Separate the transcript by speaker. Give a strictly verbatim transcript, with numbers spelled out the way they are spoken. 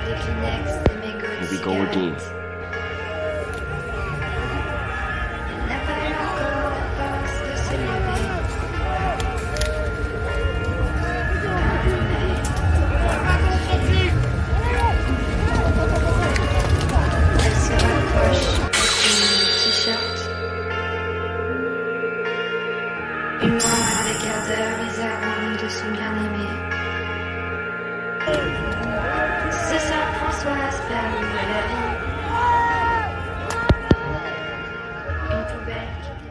Speaker 1: des Kleenex, des mégots de
Speaker 2: Here we go again.
Speaker 1: cigarettes. Elle n'a pas eu encore la force de se lever. Elle se rapproche avec une t-shirt. Une main avec ardeur les arômes de son bien-aimé. Ce soir, Françoise perd la vie. Une poubelle qui